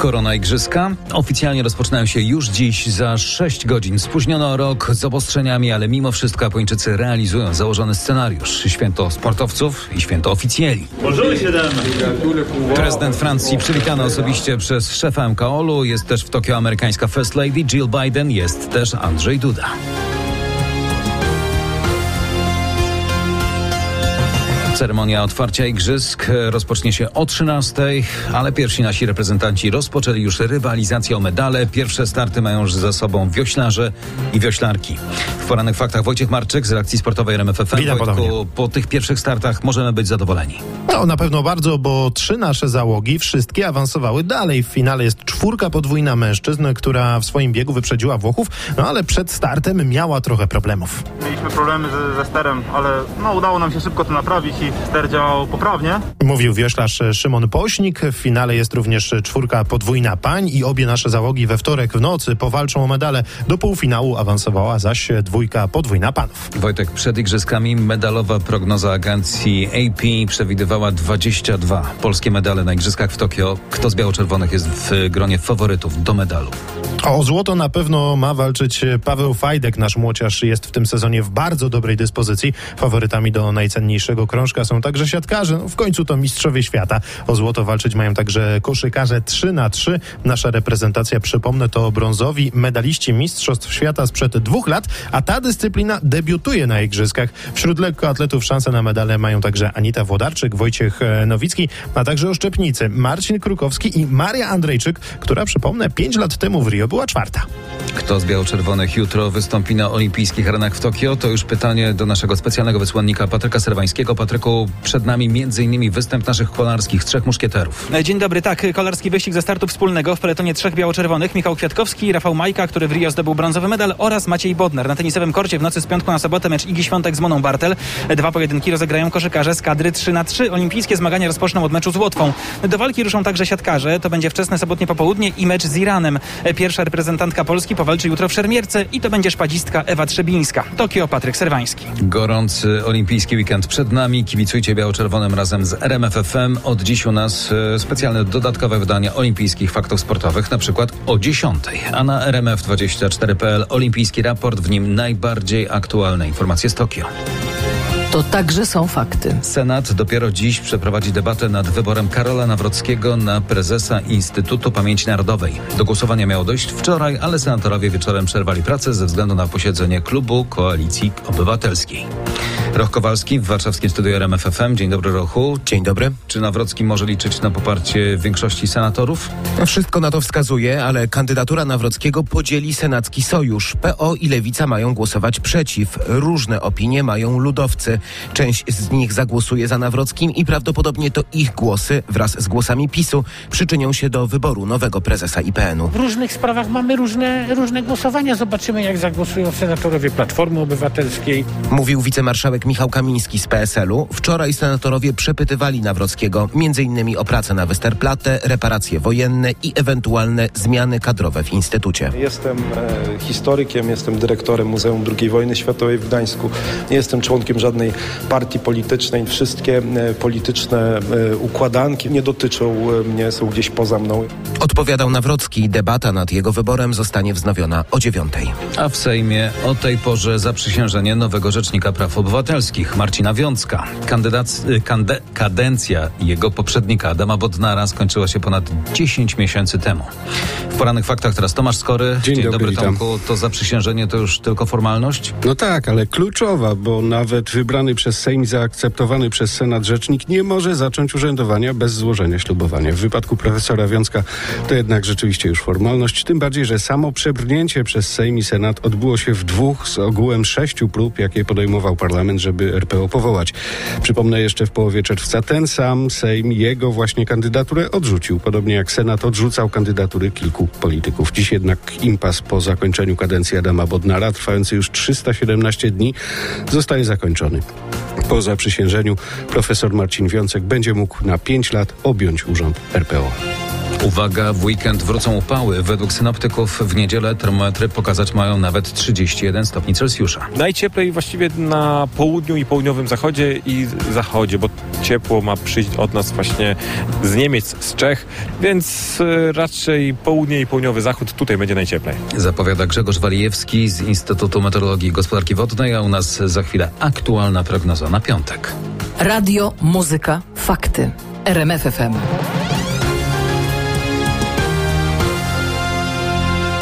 Korona Igrzyska oficjalnie rozpoczynają się już dziś za 6 godzin. Spóźniono o rok z obostrzeniami, ale mimo wszystko Japończycy realizują założony scenariusz. Święto sportowców i święto oficjeli. Prezydent Francji przywitany osobiście przez szefa MKOL-u. Jest też w Tokio amerykańska First Lady Jill Biden. Jest też Andrzej Duda. Ceremonia otwarcia igrzysk rozpocznie się o 13:00, ale pierwsi nasi reprezentanci rozpoczęli już rywalizację o medale. Pierwsze starty mają już za sobą wioślarze i wioślarki. W porannych faktach Wojciech Marczyk z redakcji sportowej RMF FM. Wojtku, po tych pierwszych startach możemy być zadowoleni. No na pewno bardzo, bo 3 nasze załogi, wszystkie awansowały dalej. W finale jest 4 podwójna mężczyzn, która w swoim biegu wyprzedziła Włochów, no ale przed startem miała trochę problemów. Mieliśmy problemy ze sterem, ale udało nam się szybko to naprawić i ster działał poprawnie. Mówił wioślarz Szymon Pośnik. W finale jest również 4 podwójna pań i obie nasze załogi we wtorek w nocy powalczą o medale. Do półfinału awansowała zaś 2 podwójna panów. Wojtek, przed igrzyskami medalowa prognoza agencji AP przewidywała 22 polskie medale na igrzyskach w Tokio. Kto z biało-czerwonych jest w gronie faworytów do medalu? O złoto na pewno ma walczyć Paweł Fajdek. Nasz młociarz jest w tym sezonie w bardzo dobrej dyspozycji. Faworytami do najcenniejszego krążka są także siatkarze. W końcu to mistrzowie świata. O złoto walczyć mają także koszykarze 3x3. Nasza reprezentacja, przypomnę, to brązowi medaliści mistrzostw świata sprzed 2 lat, a ta dyscyplina debiutuje na igrzyskach. Wśród lekkoatletów szanse na medale mają także Anita Włodarczyk, Wojciech Nowicki, a także oszczepnicy Marcin Krukowski i Maria Andrejczyk, która, przypomnę, 5 lat temu w Rio była 4. Kto z biało-czerwonych jutro wystąpi na olimpijskich arenach w Tokio? To już pytanie do naszego specjalnego wysłannika Patryka Serwańskiego. Patryku, przed nami m.in. występ naszych kolarskich, 3 muszkieterów. Dzień dobry, tak, kolarski wyścig ze startu wspólnego w peletonie 3 biało-czerwonych. Michał Kwiatkowski, Rafał Majka, który w Rio zdobył brązowy medal, oraz Maciej Bodnar. Na tenisowym korcie w nocy z piątku na sobotę mecz Igi Świątek z Moną Bartel. 2 pojedynki rozegrają koszykarze z kadry 3x3. Olimpijskie zmagania rozpoczną od meczu z Łotwą. Do walki ruszą także siatkarze. To będzie wczesne sobotnie popołudnie i mecz z Iranem. Pierwsza reprezentantka Polski powalczy jutro w Szermierce i to będzie szpadzistka Ewa Trzebińska. Tokio, Patryk Serwański. Gorący olimpijski weekend przed nami. Kibicujcie biało-czerwonym razem z RMF FM. Od dziś u nas specjalne dodatkowe wydanie olimpijskich faktów sportowych, na przykład o 10:00. A na RMF24.pl olimpijski raport, w nim najbardziej aktualne informacje z Tokio. To także są fakty. Senat dopiero dziś przeprowadzi debatę nad wyborem Karola Nawrockiego na prezesa Instytutu Pamięci Narodowej. Do głosowania miało dojść wczoraj, ale senatorowie wieczorem przerwali pracę ze względu na posiedzenie klubu Koalicji Obywatelskiej. Roch Kowalski w warszawskim studiu RMF FM. Dzień dobry, Rochu. Dzień dobry. Czy Nawrocki może liczyć na poparcie większości senatorów? Wszystko na to wskazuje, ale kandydatura Nawrockiego podzieli senacki sojusz. PO i Lewica mają głosować przeciw. Różne opinie mają ludowcy. Część z nich zagłosuje za Nawrockim i prawdopodobnie to ich głosy wraz z głosami PiS-u przyczynią się do wyboru nowego prezesa IPN-u. W różnych sprawach mamy różne głosowania. Zobaczymy, jak zagłosują senatorowie Platformy Obywatelskiej. Mówił wicemarszałek Michał Kamiński z PSL-u. Wczoraj senatorowie przepytywali Nawrockiego m.in. o pracę na Westerplatte, reparacje wojenne i ewentualne zmiany kadrowe w instytucie. Jestem historykiem, jestem dyrektorem Muzeum II Wojny Światowej w Gdańsku. Nie jestem członkiem żadnej partii politycznej. Wszystkie polityczne układanki nie dotyczą mnie, są gdzieś poza mną. Odpowiadał Nawrocki. Debata nad jego wyborem zostanie wznowiona o 9:00. A w Sejmie o tej porze zaprzysiężenie nowego rzecznika praw obywatelskich, Marcina Wiącka. Kadencja jego poprzednika, Adama Bodnara, skończyła się ponad 10 miesięcy temu. W porannych faktach teraz Tomasz Skory. Dzień dobry, Tomku. To zaprzysiężenie to już tylko formalność? No tak, ale kluczowa, bo nawet wybrany przez Sejm i zaakceptowany przez Senat rzecznik nie może zacząć urzędowania bez złożenia ślubowania. W wypadku profesora Wiącka to jednak rzeczywiście już formalność, tym bardziej, że samo przebrnięcie przez Sejm i Senat odbyło się w 2 z ogółem 6 prób, jakie podejmował parlament, żeby RPO powołać. Przypomnę, jeszcze w połowie czerwca ten sam Sejm jego właśnie kandydaturę odrzucił, podobnie jak Senat odrzucał kandydatury kilku polityków. Dziś jednak impas po zakończeniu kadencji Adama Bodnara, trwający już 317 dni, zostaje zakończony. Po zaprzysiężeniu profesor Marcin Wiącek będzie mógł na 5 lat objąć urząd RPO. Uwaga, w weekend wrócą upały. Według synoptyków w niedzielę termometry pokazać mają nawet 31 stopni Celsjusza. Najcieplej właściwie na południu i południowym zachodzie i zachodzie, bo ciepło ma przyjść od nas właśnie z Niemiec, z Czech, więc raczej południe i południowy zachód, tutaj będzie najcieplej. Zapowiada Grzegorz Walijewski z Instytutu Meteorologii i Gospodarki Wodnej, a u nas za chwilę aktualna prognoza na piątek. Radio, muzyka, fakty. RMF FM.